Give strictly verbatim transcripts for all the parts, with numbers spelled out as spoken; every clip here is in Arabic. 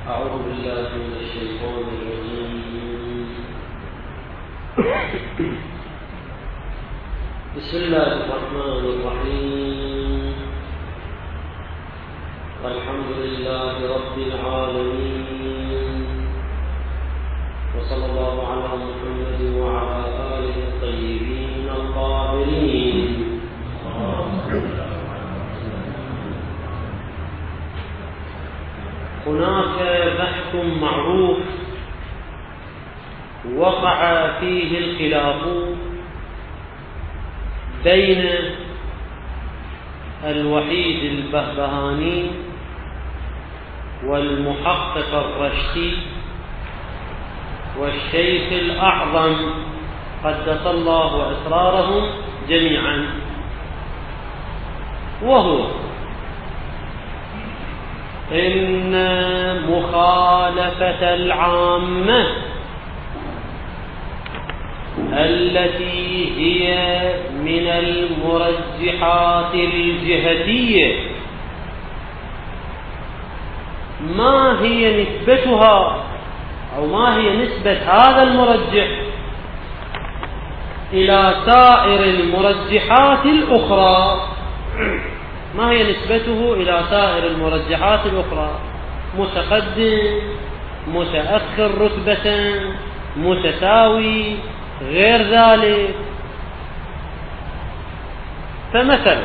أعوذ بالله من الشيطان الرجيم. بسم الله الرحمن الرحيم. الحمد لله رب العالمين، وصلى الله على محمد وعلى آله الطيبين الطاهرين. هناك بحث معروف وقع فيه الخلاف بين الوحيد البهبهاني والمحقق الرشدي والشيخ الأعظم قدس الله أسرارهم جميعا، وهو إن مخالفة العامة التي هي من المرجحات الجهتية ما هي نسبتها أو ما هي نسبة هذا المرجح إلى سائر المرجحات الأخرى؟ ما هي نسبته إلى سائر المرجحات الأخرى؟ متقدم، متأخر رتبة، متساوي، غير ذلك؟ فمثلا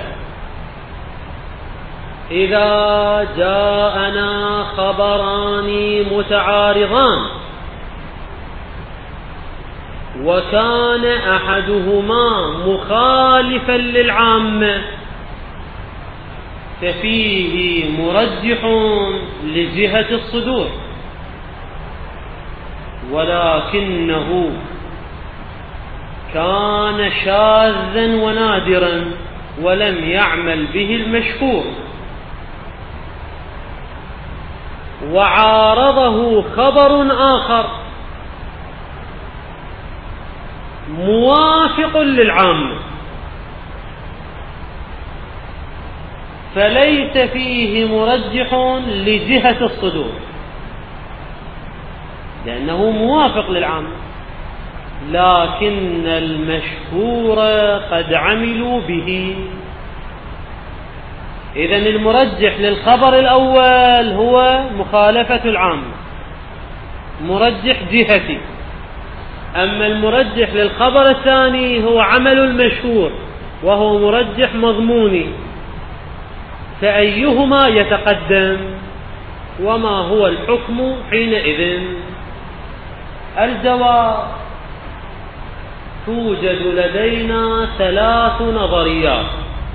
إذا جاءنا خبران متعارضان وكان أحدهما مخالفا للعامة ففيه مرجح لجهة الصدور، ولكنه كان شاذا ونادرا ولم يعمل به المشهور، وعارضه خبر آخر موافق للعامة، فليس فيه مرجح لجهة الصدور لأنه موافق للعامة، لكن المشهور قد عملوا به. إذن المرجح للخبر الأول هو مخالفة العامة، مرجح جهتي. أما المرجح للخبر الثاني هو عمل المشهور وهو مرجح مضموني، فأيهما يتقدم؟ وما هو الحكم حينئذ؟ الجواب: توجد لدينا ثلاث نظريات.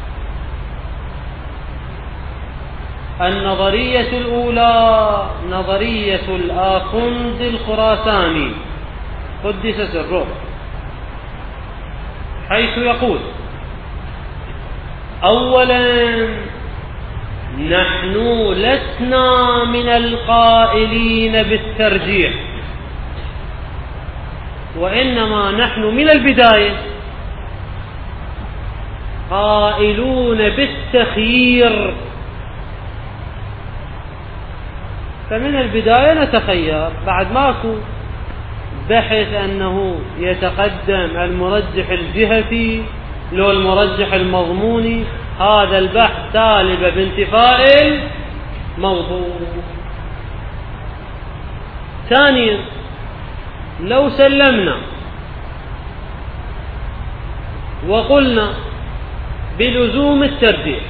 النظرية الأولى نظرية الآخوند الخراساني قدس سره، حيث يقول: أولا، نحن لسنا من القائلين بالترجيح، وإنما نحن من البداية قائلون بالتخيير، فمن البداية نتخير، بعد ماكو بحث أنه يتقدم المرجح الجهتي لو المرجح المضموني. هذا البحث سالب بانتفاء الموضوع. ثانيا، لو سلمنا وقلنا بلزوم الترجيح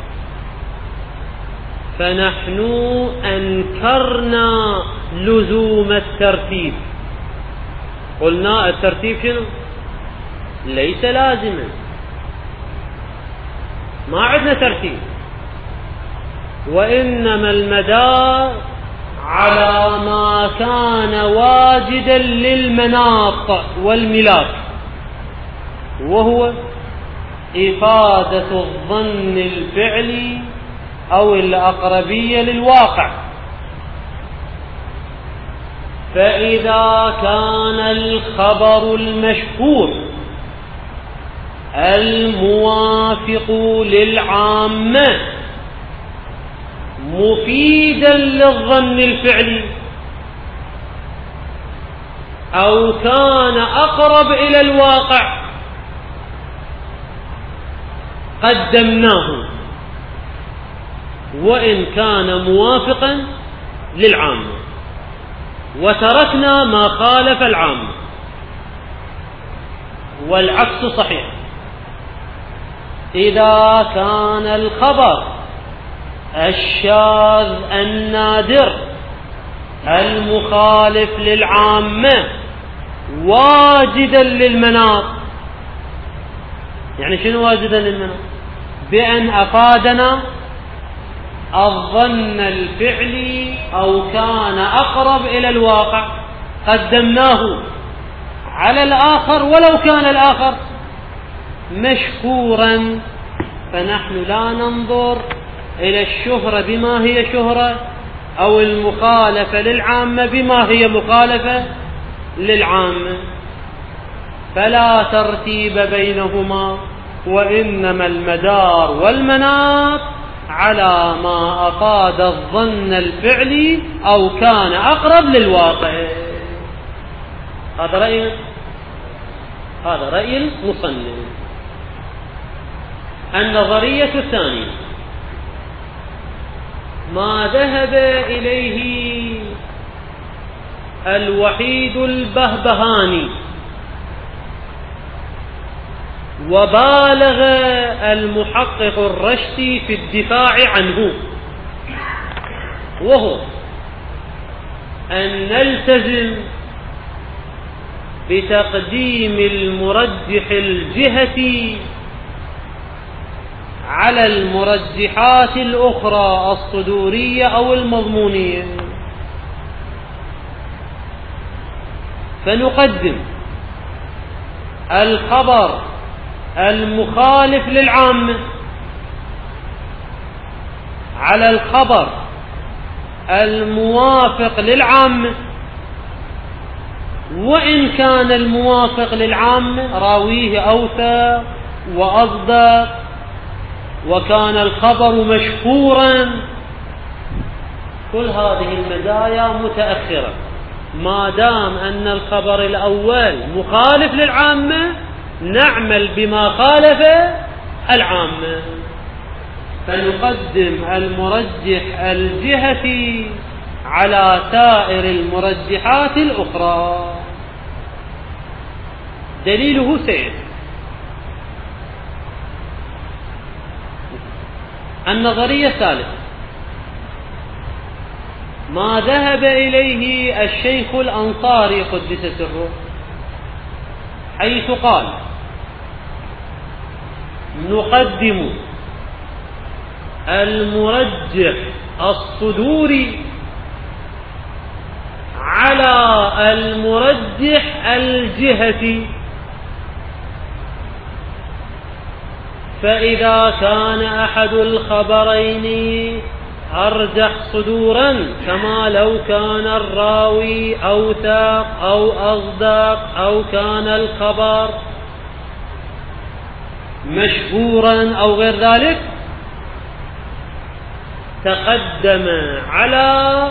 فنحن أنكرنا لزوم الترتيب. قلنا الترتيب شنو؟ ليس لازما، ما عندنا ترتيب، وإنما المدار على ما كان واجدا للمناط والملاك، وهو إفادة الظن الفعلي أو الأقربية للواقع. فإذا كان الخبر المشهور الموافق للعامة مفيدا للظن الفعلي أو كان أقرب إلى الواقع قدمناه وإن كان موافقا للعامة، وتركنا ما خالف العامة. والعكس صحيح، إذا كان الخبر الشاذ النادر المخالف للعامة واجدا للمناط. يعني شنو واجدا للمناط؟ بأن أفادنا الظن الفعلي أو كان أقرب إلى الواقع قدمناه على الآخر ولو كان الآخر مشهورا، فنحن لا ننظر إلى الشهرة بما هي شهرة أو المخالفة للعامة بما هي مخالفة للعامة، فلا ترتيب بينهما، وإنما المدار والمناط على ما أفاد الظن الفعلي أو كان أقرب للواقع. هذا رأي هذا رأي المصنف. النظرية الثانية ما ذهب إليه الوحيد البهبهاني وبالغ المحقق الرشدي في الدفاع عنه، وهو أن نلتزم بتقديم المرجح الجهة على المرجحات الأخرى الصدورية أو المضمونية، فنقدم الخبر المخالف للعامة على الخبر الموافق للعامة، وإن كان الموافق للعامة راويه أوثق وأصدق وكان الخبر مشهورا. كل هذه المزايا متأخرة ما دام أن الخبر الأول مخالف للعامة نعمل بما خالف العامة، فنقدم المرجح الجهة على سائر المرجحات الأخرى. دليله سيأتي. النظرية الثالثة ما ذهب إليه الشيخ الأنصاري قدس سره، حيث قال نقدم المرجح الصدوري على المرجح الجهة، فإذا كان أحد الخبرين أرجح صدورا كما لو كان الراوي أوثق أو أصدق أو كان الخبر مشهورا أو غير ذلك، تقدم على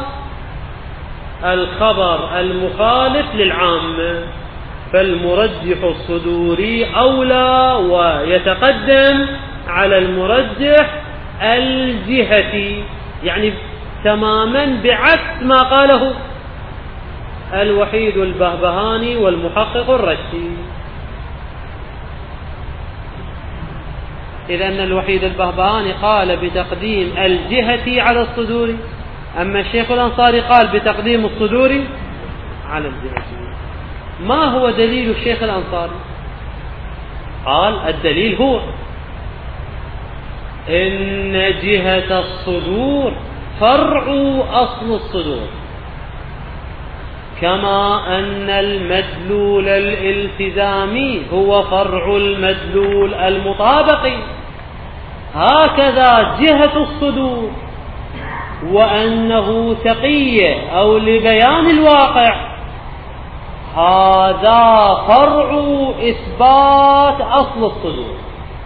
الخبر المخالف للعامة، فالمرجح الصدوري أولى ويتقدم على المرجح الجهة، يعني تماما بعكس ما قاله الوحيد البهبهاني والمحقق الرشدي. إذا أن الوحيد البهبهاني قال بتقديم الجهة على الصدوري، أما الشيخ الأنصاري قال بتقديم الصدوري على الجهة. ما هو دليل الشيخ الأنصاري؟ قال الدليل هو إن جهة الصدور فرع أصل الصدور، كما أن المدلول الالتزامي هو فرع المدلول المطابقي، هكذا جهة الصدور، وأنه تقية أو لبيان الواقع هذا فرع إثبات أصل الصدور.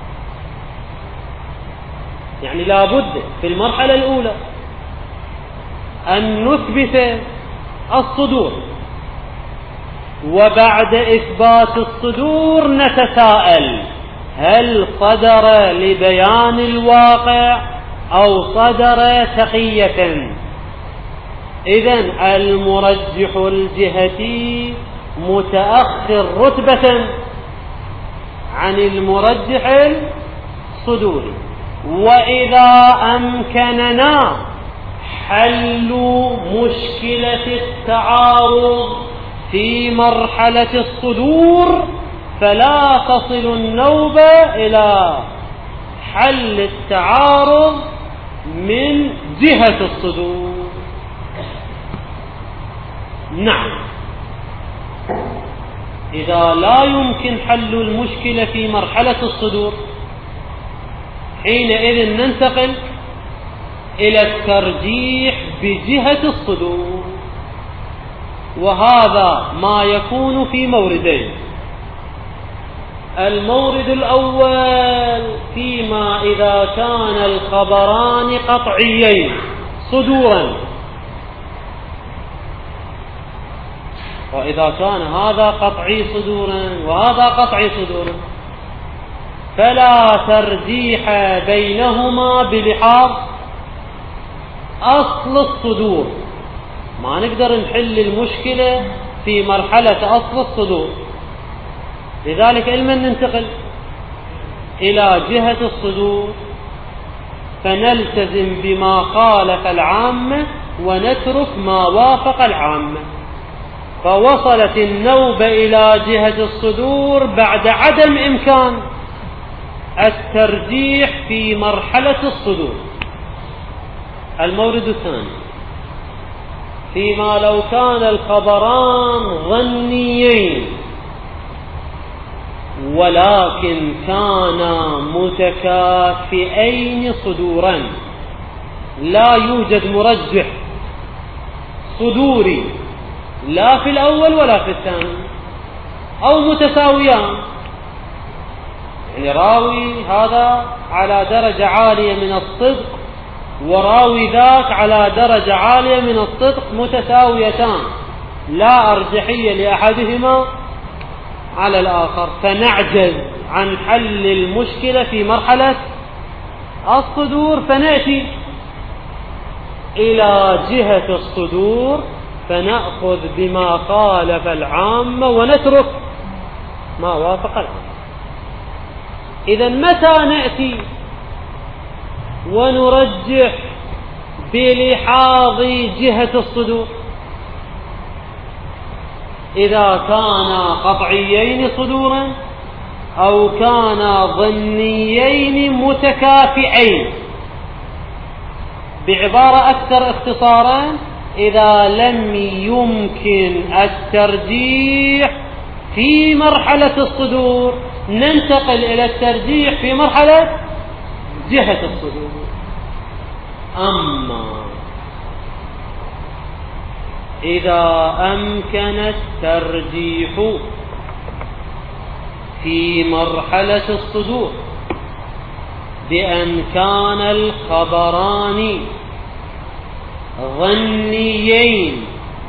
يعني لا بد في المرحلة الأولى أن نثبت الصدور، وبعد إثبات الصدور نتساءل هل صدر لبيان الواقع أو صدر تقية؟ إذن المرجح الجهتي متأخر رتبة عن المرجح الصدوري. وإذا أمكننا حل مشكلة التعارض في مرحلة الصدور فلا تصل النوبة إلى حل التعارض من جهة الصدور. نعم، إذا لا يمكن حل المشكلة في مرحلة الصدور حينئذ ننتقل إلى الترجيح بجهة الصدور، وهذا ما يكون في موردين. المورد الأول فيما إذا كان الخبران قطعيين صدورا، وإذا كان هذا قطعي صدورا وهذا قطعي صدورا فلا ترجيح بينهما بلحاظ أصل الصدور. ما نقدر نحل المشكلة في مرحلة أصل الصدور، لذلك إلما ننتقل إلى جهة الصدور فنلتزم بما خالف العامة ونترك ما وافق العامة. فوصلت النوبة إلى جهة الصدور بعد عدم إمكان الترجيح في مرحلة الصدور. المورد الثاني فيما لو كان الخبران ظنيين ولكن كانا متكافئين صدورا، لا يوجد مرجح صدوري لا في الأول ولا في الثاني، أو متساويان، يعني راوي هذا على درجة عالية من الصدق وراوي ذاك على درجة عالية من الصدق متساويتان، لا أرجحية لأحدهما على الآخر، فنعجز عن حل المشكلة في مرحلة الصدور فنأتي إلى جهة الصدور فنأخذ بما خالف العامة ونترك ما وافق العامة. إذا متى نأتي ونرجح بلحاظ جهة الصدور؟ إذا كانا قطعيين صدورا أو كانا ظنيين متكافئين. بعبارة أكثر اختصارا، إذا لم يمكن الترجيح في مرحلة الصدور ننتقل إلى الترجيح في مرحلة جهة الصدور. أما إذا أمكن الترجيح في مرحلة الصدور بأن كان الخبران ظنيين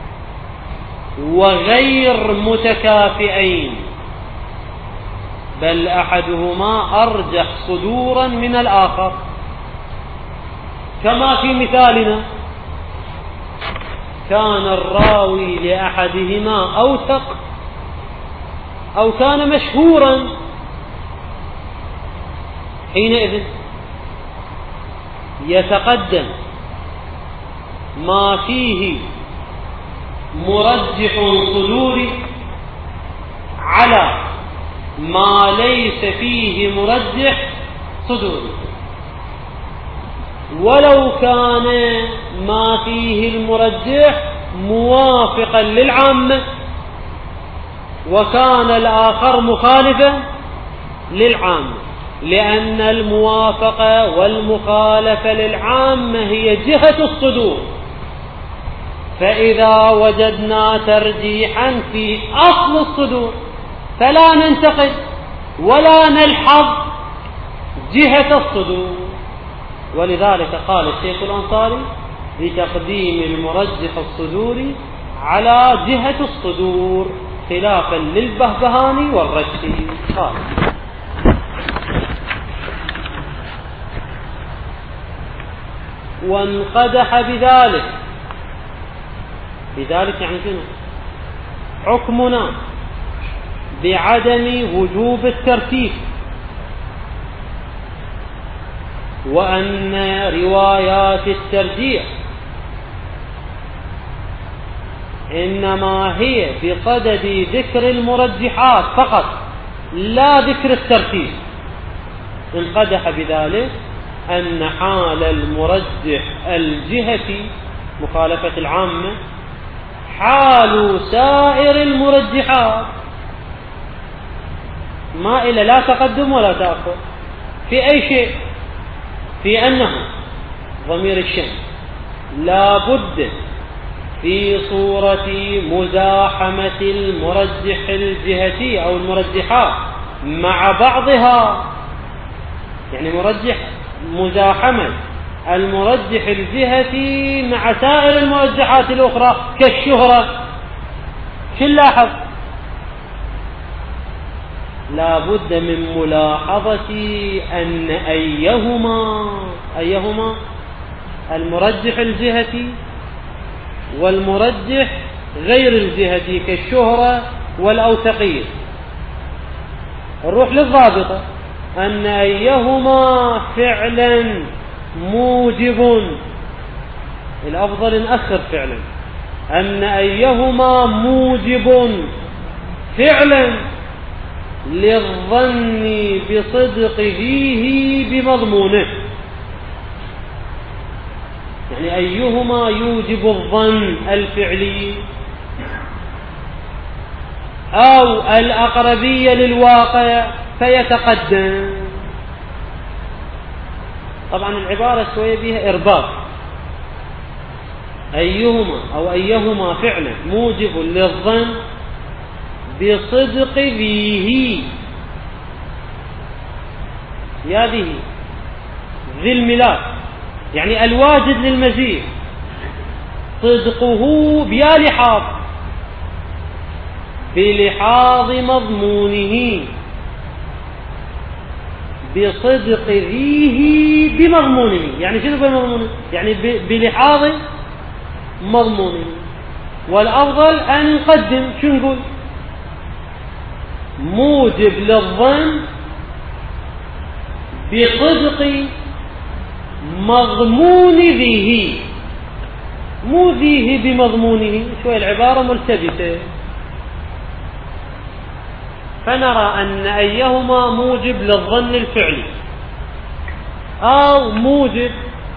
وغير متكافئين، بل أحدهما أرجح صدورا من الآخر، كما في مثالنا كان الراوي لأحدهما أوثق أو كان مشهورا، حينئذ يتقدم ما فيه مرجح صدوري على ما ليس فيه مرجح صدوري، ولو كان ما فيه المرجح موافقا للعامة وكان الآخر مخالفا للعامة، لأن الموافقة والمخالفة للعامة هي جهة الصدور. فإذا وجدنا ترجيحا في أصل الصدور فلا ننتقد ولا نلحظ جهة الصدور. ولذلك قال الشيخ الأنصاري بتقديم المرجح الصدوري على جهة الصدور، خلافا للبهبهاني والرشدي. قال وانقدح بذلك، بذلك يعني شنو؟ حكمنا بعدم وجوب الترتيب، وأن روايات الترجيح إنما هي بصدد ذكر المرجحات فقط لا ذكر الترتيب. انقدح بذلك أن حال المرجح الجهة مخالفة العامة حال سائر المرجحات، ما إلى لا تقدم ولا تأخر في أي شيء، في أنه ضمير الشأن لا بد في صورة مزاحمة المرجح الجهتي أو المرجحات مع بعضها، يعني مرجح مزاحمة المرجح الجهتي مع سائر المرجحات الأخرى كالشهرة. شو نلاحظ؟ لا بد من ملاحظة أن أيهما أيهما المرجح الجهتي والمرجح غير الجهتي كالشهرة والأوثقية. نروح للضابطة، أن أيهما فعلا موجب، الأفضل نأخر فعلا، أن أيهما موجب فعلا للظن بصدق فيه بمضمونه، يعني أيهما يوجب الظن الفعلي أو الأقربية للواقع فيتقدم. طبعا العبارة شوية بها إرباط، أيهما أو أيهما فعلا موجب للظن بصدق فيه، هذه ذي الملاك يعني الواجد للمزيد، صدقه بيا لحاظ بلحاظ مضمونه، بصدق فيه بمضمونه، يعني شنو بمضمونه؟ يعني بلحاظ مضمونه. والأفضل أن نقدم شو نقول؟ موجب للظن بصدق مضمون ذيه، مو ذيه بمضمونه، شوية العبارة ملتبسة. فنرى أن أيهما موجب للظن الفعلي أو موجب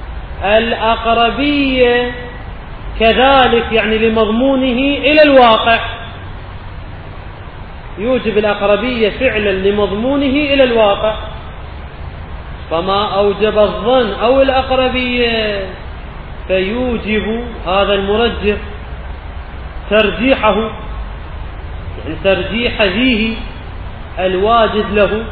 الأقربية كذلك، يعني لمضمونه إلى الواقع، يوجب الأقربية فعلا لمضمونه إلى الواقع. فما أوجب الظن أو الأقربية فيوجب هذا المرجح ترجيحه، يعني ترجيح ذيه الواجد له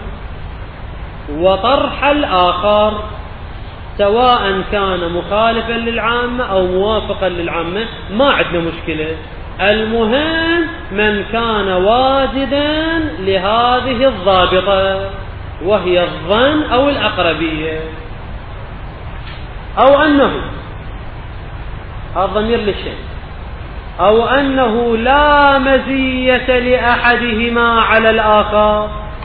وطرح الآخر، سواء كان مخالفا للعامة أو موافقا للعامة، ما عندنا مشكلة. المهم من كان واجدا لهذه الضابطة وهي الظن أو الأقربية، أو أنه الضمير للشيء، أو أنه لا مزية لأحدهما على الآخر.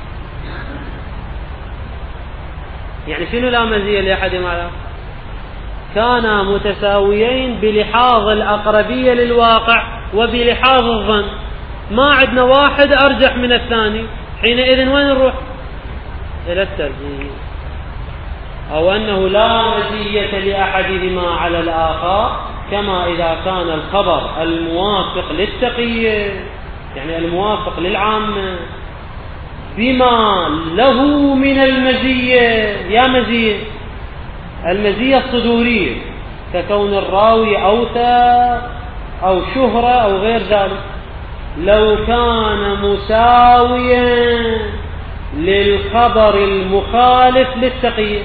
يعني شنو لا مزية لأحدهما على الآخر؟ كانا متساويين بلحاظ الأقربية للواقع وبلحاظ الظن، ما عندنا واحد أرجح من الثاني، حينئذ وين نروح؟ إلى الترجيح. أو أنه لا مزية لأحدهما على الآخر، كما إذا كان الخبر الموافق للتقية، يعني الموافق للعامة، بما له من المزية، يا مزية المزية الصدورية ككون الراوي أوثق أو شهرة أو غير ذلك، لو كان مساويا للخبر المخالف للتقية،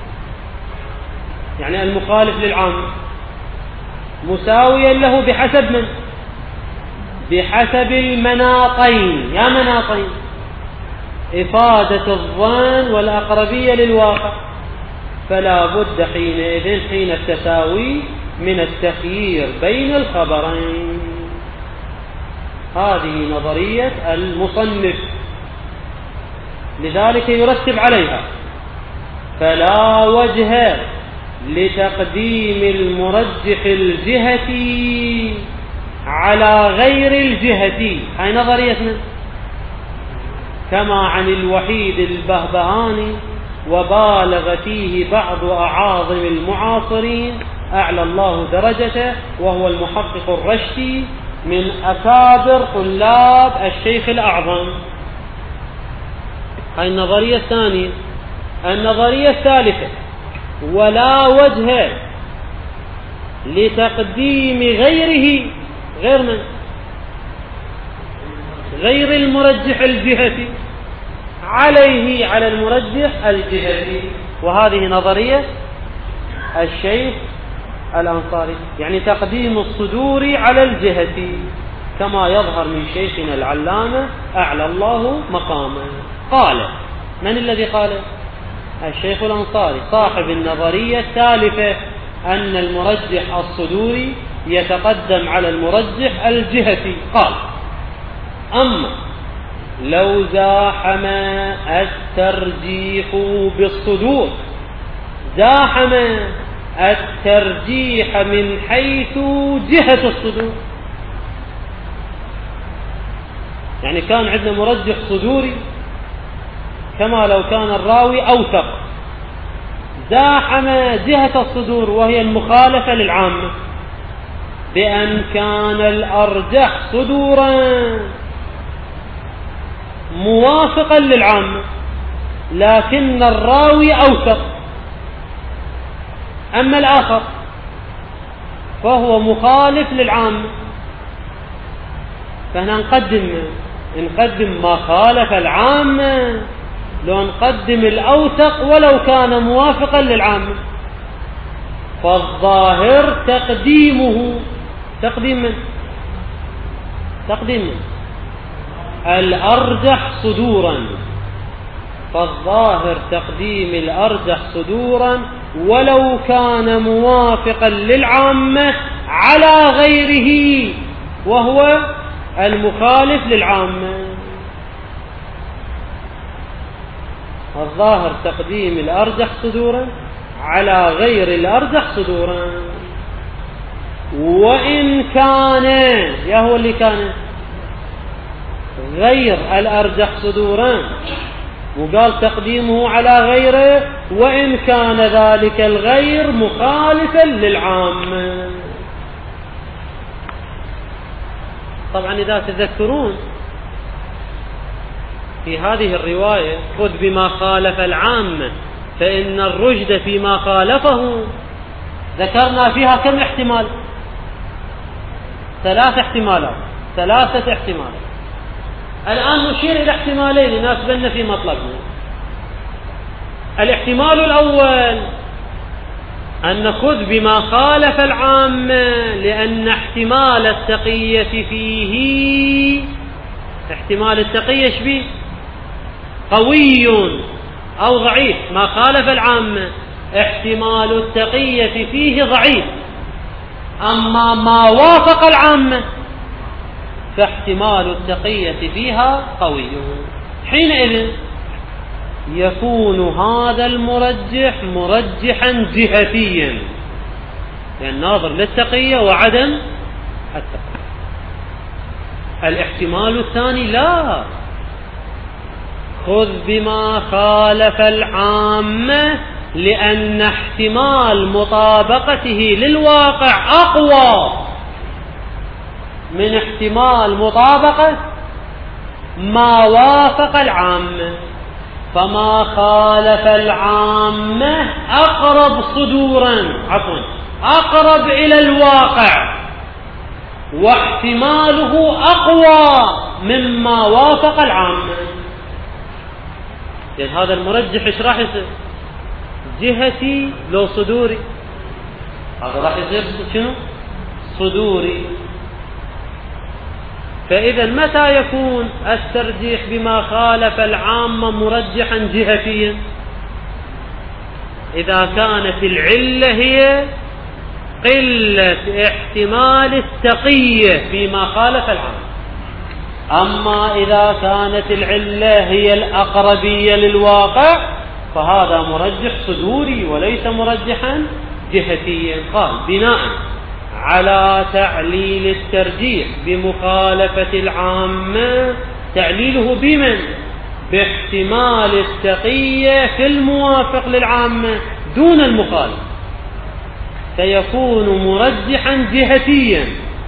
يعني المخالف للعامة مساويا له بحسب من؟ بحسب المناطين. يا مناطين إفادة الظن والأقربية للواقع، فلا بد حينئذ حين التساوي من التخيير بين الخبرين. هذه نظرية المصنف، لذلك يرتب عليها: فلا وجه لتقديم المرجح الجهة على غير الجهة. هاي نظريتنا. كما عن الوحيد البهبهاني وبالغ فيه بعض أعاظم المعاصرين أعلى الله درجته، وهو المحقق الرشدي من أكابر طلاب الشيخ الأعظم. هاي النظرية الثانية. النظرية الثالثة: ولا وجه لتقديم غيره، غير من؟ غير المرجح الجهتي عليه على المرجح الجهتي. وهذه نظرية الشيخ الأنصاري، يعني تقديم الصدور على الجهة، كما يظهر من شيخنا العلامة أعلى الله مقامه. قال: من الذي قال؟ الشيخ الأنصاري صاحب النظرية الثالثة، أن المرجح الصدوري يتقدم على المرجح الجهتي. قال: أما لو زاحم الترجيح بالصدور، زاحم الترجيح من حيث جهة الصدور، يعني كان عندنا مرجح صدوري كما لو كان الراوي أوثق، زاحم جهة الصدور وهي المخالفة للعامة بأن كان الأرجح صدورا موافقا للعامة، لكن الراوي أوثق، أما الآخر فهو مخالف للعامة، فهنا نقدم نقدم ما خالف العامة، لو نقدم الأوثق ولو كان موافقا للعامة. فالظاهر تقديمه، تقديم من؟ تقديم من؟ الأرجح صدورا. فالظاهر تقديم الأرجح صدورا ولو كان موافقا للعامة على غيره وهو المخالف للعامة. الظاهر تقديم الأرجح صدورا على غير الأرجح صدورا، وإن كان، يا هو اللي كان غير الأرجح صدورا، وقال تقديمه على غيره وإن كان ذلك الغير مخالفا للعامة. طبعا إذا تذكرون في هذه الرواية: خذ بما خالف العامة فإن الرشد فيما خالفه، ذكرنا فيها كم احتمال؟ ثلاث احتمالات، ثلاثة احتمالات. الآن نشير إلى احتمالين يناسبن في مطلبنا. الاحتمال الأول أن خذ بما خالف العامة، لأن احتمال التقية فيه، احتمال التقية شبيه قوي أو ضعيف، ما خالف العامة احتمال التقية فيه ضعيف، أما ما وافق العامة فاحتمال التقية فيها قوي. حينئذ يكون هذا المرجح مرجحا جهتيا، يعني ناظر للتقية وعدم التقية. الاحتمال الثاني: لا، خذ بما خالف العامة، لأن احتمال مطابقته للواقع أقوى من احتمال مطابقة ما وافق العامة، فما خالف العامة أقرب صدورا، عفوا أقرب إلى الواقع، واحتماله أقوى مما وافق العامة. يعني هذا المرجح ايش راح يصير؟ جهتي لو صدوري، هذا راح يصير شنو؟ صدوري. فإذا متى يكون الترجيح بما خالف العامة مرجحا جهتيا؟ إذا كانت العلة هي قلة احتمال التقية فيما خالف العامة. أما إذا كانت العلة هي الأقربية للواقع فهذا مرجح صدوري وليس مرجحا جهتيا. قال بناء على تعليل الترجيح بمخالفة العامة، تعليله بمن؟ باحتمال التقية في الموافق للعامة دون المخالف، فيكون مرجحا جهتيا،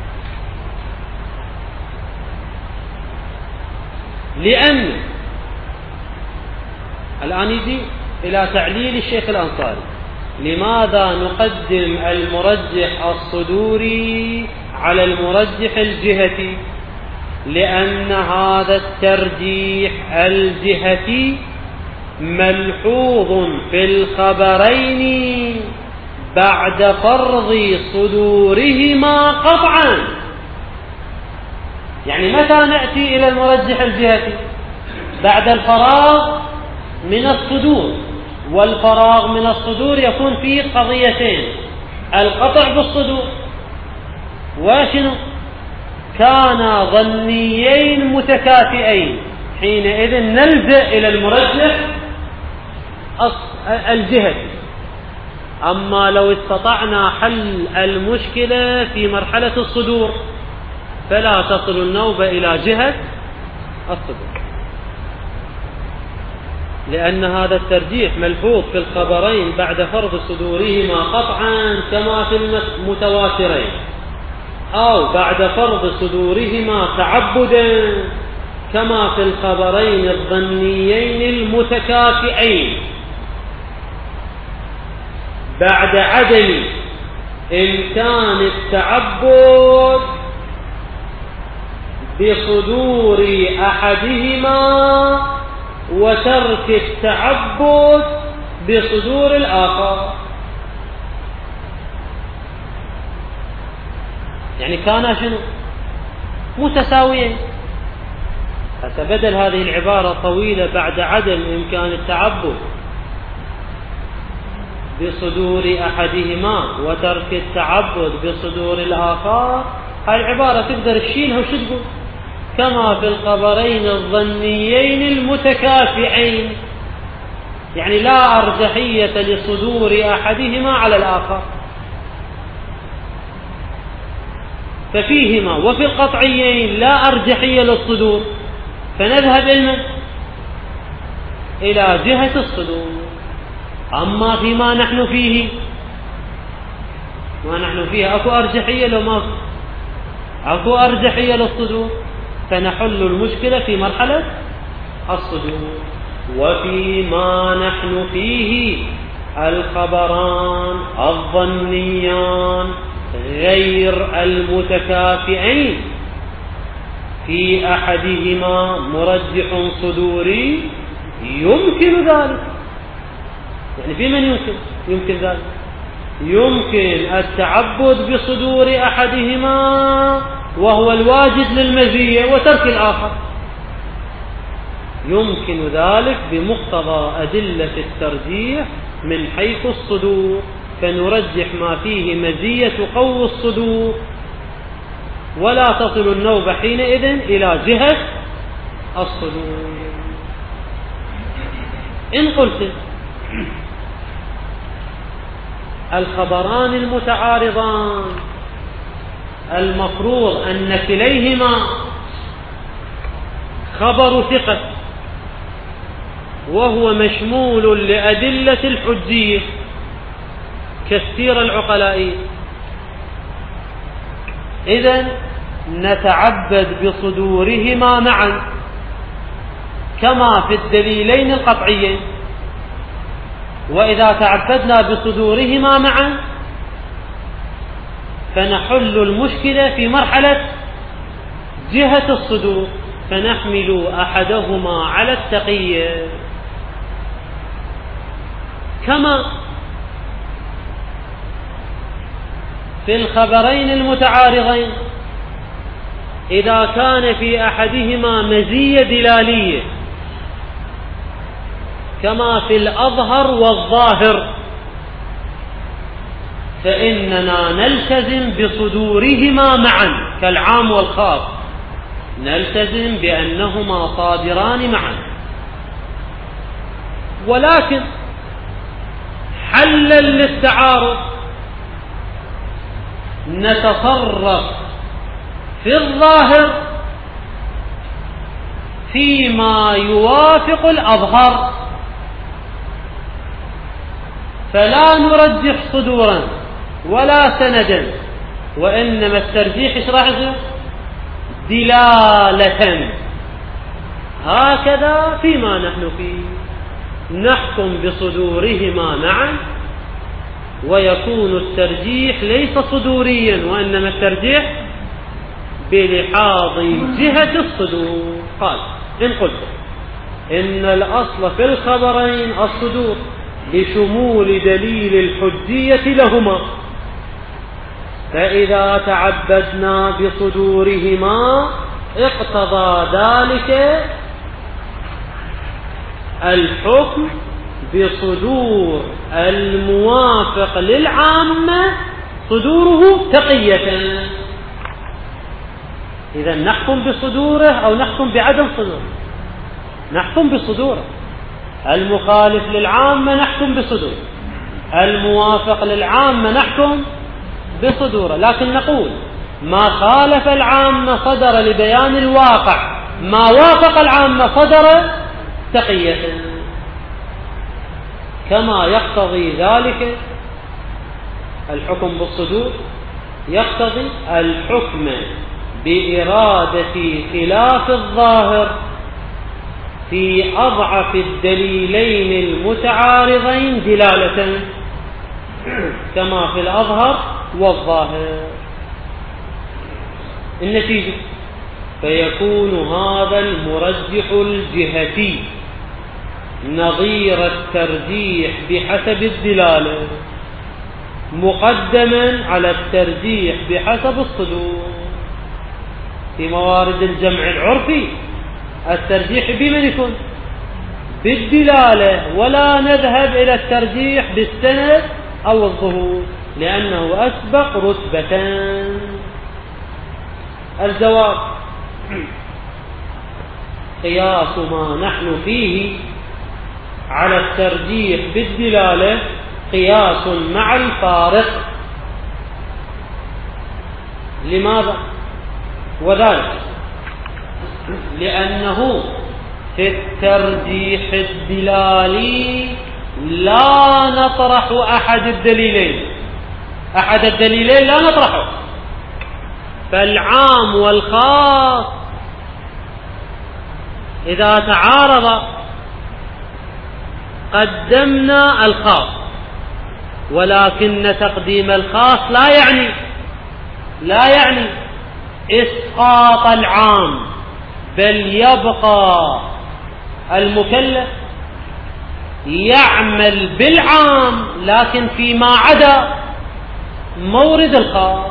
لأن الآن يجي إلى تعليل الشيخ الأنصاري. لماذا نقدم المرجح الصدوري على المرجح الجهتي؟ لأن هذا الترجيح الجهتي ملحوظ في الخبرين بعد فرض صدورهما قطعا. يعني متى نأتي إلى المرجح الجهتي؟ بعد الفراغ من الصدور، والفراغ من الصدور يكون فيه قضيتين: القطع بالصدور، وشنو؟ كان ظنيين متكافئين، حينئذ نلجأ إلى المرجح الجهتي. أما لو استطعنا حل المشكلة في مرحلة الصدور فلا تصل النوبة إلى جهة الصدور، لأن هذا الترجيح ملحوظ في الخبرين بعد فرض صدورهما قطعا كما في المتواترين، أو بعد فرض صدورهما تعبدا كما في الخبرين الظنيين المتكافئين، بعد عدم إمكان التعبد بصدور أحدهما وترك التعبد بصدور الآخر. يعني كان شنو؟ متساويين. فتبدل هذه العبارة طويلة: بعد عدم إمكان التعبد بصدور أحدهما وترك التعبد بصدور الآخر. هاي العبارة تقدر تشيلها وش تقول؟ كما في الخبرين الظنيين المتكافئين، يعني لا أرجحية لصدور أحدهما على الآخر، ففيهما وفي القطعيين لا أرجحية للصدور، فنذهب إلى إلى جهة الصدور. أما فيما نحن فيه، ما نحن فيه أكو أرجحية لو ما أكو أرجحية للصدور، فنحل المشكلة في مرحلة الصدور. وفيما نحن فيه الخبران الظنيان غير المتكافئين في أحدهما مرجح صدوري يمكن ذلك. يعني في من يمكن يمكن ذلك؟ يمكن التعبد بصدور أحدهما وهو الواجد للمزية وترك الآخر، يمكن ذلك بمقتضى أدلة الترجيح من حيث الصدور، فنرجح ما فيه مزية قوي الصدور، ولا تصل النوبة حينئذ إلى جهة الصدور. إن قلت الخبران المتعارضان المفروض أن كليهما خبر ثقة وهو مشمول لأدلة الحجية كالسيرة العقلائية، إذن نتعبد بصدورهما معا كما في الدليلين القطعيين. وإذا تعبدنا بصدورهما معا فنحل المشكلة في مرحلة جهة الصدور، فنحمل أحدهما على التقية، كما في الخبرين المتعارضين إذا كان في أحدهما مزية دلالية كما في الأظهر والظاهر فإننا نلتزم بصدورهما معا كالعام والخاص، نلتزم بأنهما صادران معا. ولكن حلا للتعارض نتصرف في الظاهر فيما يوافق الأظهر، فلا نرجح صدورا ولا سندا، وإنما الترجيح ايش راح يصير؟ دلالة. هكذا فيما نحن فيه نحكم بصدورهما معا، ويكون الترجيح ليس صدوريا وإنما الترجيح بلحاظ جهة الصدور. قال إن قلت إن الأصل في الخبرين الصدور لشمول دليل الحجية لهما، فإذا تعبدنا بصدورهما اقتضى ذلك الحكم بصدور الموافق للعامة صدوره تقية. إذا نحكم بصدوره أو نحكم بعدم صدوره؟ نحكم بصدوره. المخالف للعامة نحكم بصدوره، الموافق للعامة نحكم بصدوره. لكن نقول ما خالف العامة صدر لبيان الواقع، ما وافق العامة صدر تقية، كما يقتضي ذلك الحكم بالصدور يقتضي الحكم بإرادة خلاف الظاهر في أضعف الدليلين المتعارضين دلالة كما في الأظهر والظاهر. النتيجة فيكون هذا المرجح الجهتي نظير الترجيح بحسب الدلالة مقدما على الترجيح بحسب الصدور. في موارد الجمع العرفي الترجيح بمن يكون؟ بالدلالة، ولا نذهب إلى الترجيح بالسند أو الظهور لأنه أسبق رتبة. الجواب قياس ما نحن فيه على الترجيح بالدلالة قياس مع الفارق. لماذا؟ وذلك لأنه في الترجيح الدلالي لا نطرح أحد الدليلين، أحد الدليلين لا نطرحه، فالعام والخاص إذا تعارض قدمنا الخاص، ولكن تقديم الخاص لا يعني لا يعني إسقاط العام، بل يبقى المكلف يعمل بالعام لكن فيما عدا مورد الخاص.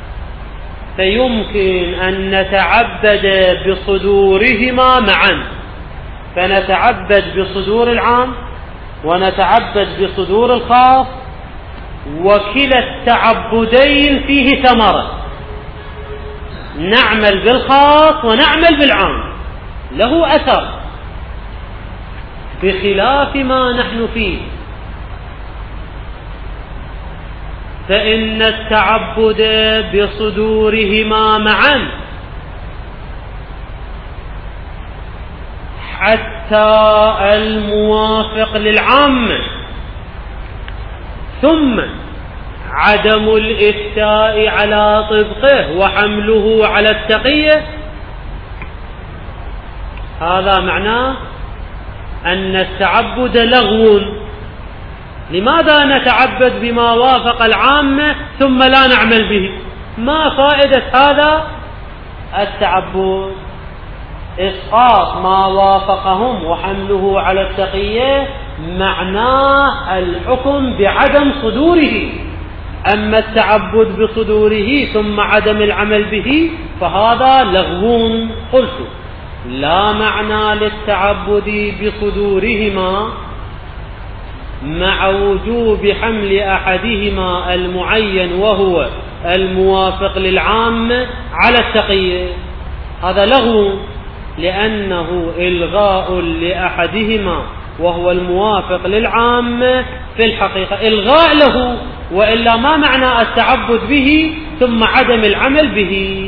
فيمكن أن نتعبد بصدورهما معا، فنتعبد بصدور العام ونتعبد بصدور الخاص، وكلا التعبدين فيه ثمرة، نعمل بالخاص ونعمل بالعام، له أثر، بخلاف ما نحن فيه فإن التعبد بصدورهما معا حتى الموافق للعامة ثم عدم الإفتاء على طبقه وحمله على التقية، هذا معناه أن التعبد لغو. لماذا نتعبد بما وافق العامة ثم لا نعمل به؟ ما فائدة هذا التعبد؟ إسقاط ما وافقهم وحمله على التقية معناه الحكم بعدم صدوره، أما التعبد بصدوره ثم عدم العمل به فهذا لغو. قلت لا معنى للتعبد بصدورهما مع وجوب حمل أحدهما المعين وهو الموافق للعام على التقييد. هذا لغو لأنه إلغاء لأحدهما وهو الموافق للعام في الحقيقة إلغاء له، وإلا ما معنى التعبد به ثم عدم العمل به.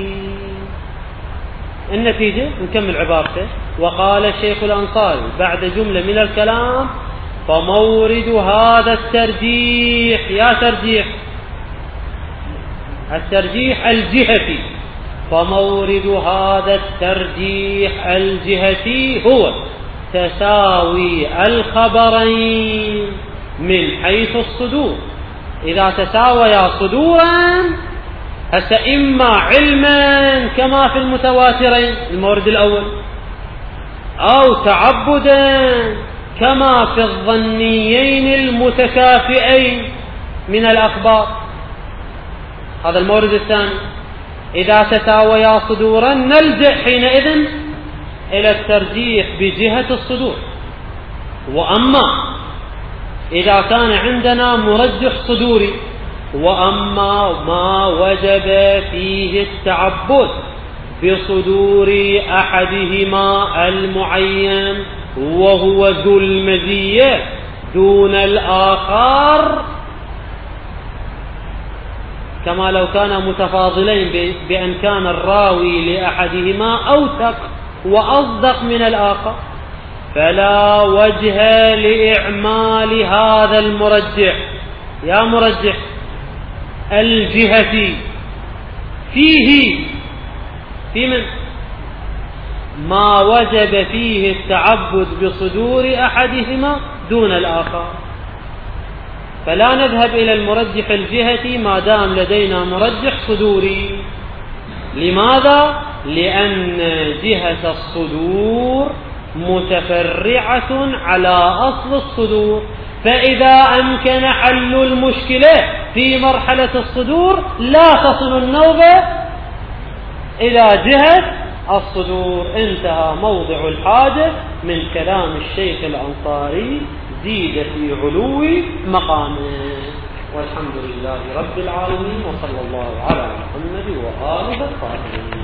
النتيجة نكمل عبارته. وقال الشيخ الأنصاري بعد جملة من الكلام: فمورد هذا الترجيح، يا ترجيح الترجيح الجهتي، فمورد هذا الترجيح الجهتي هو تساوي الخبرين من حيث الصدور. إذا تساويا صدورا هسه إما علما كما في المتواترين المورد الأول، أو تعبدا كما في الظنيين المتكافئين من الأخبار. هذا المورد الثاني. إذا تساويا صدورا نلجأ حينئذ إلى الترجيح بجهة الصدور. وأما إذا كان عندنا مرجح صدوري، وأما ما وجب فيه التعبد بصدور أحدهما المعين وهو ذو المزية دون الآخر، كما لو كان متفاضلين بأن كان الراوي لأحدهما أوثق وأصدق من الآخر، فلا وجه لإعمال هذا المرجح، يا مرجح الجهة فيه في من ما وجب فيه التعبد بصدور أحدهما دون الآخر. فلا نذهب إلى المرجح الجهتي ما دام لدينا مرجح صدوري. لماذا؟ لأن جهة الصدور متفرعة على أصل الصدور، فإذا أمكن حل المشكلة في مرحلة الصدور لا تصل النوبة إلى جهة الصدور. انتهى موضع الحاجة من كلام الشيخ الأنصاري، زيد في علو مقامه. والحمد لله رب العالمين، وصلى الله على محمد وآله الطاهرين.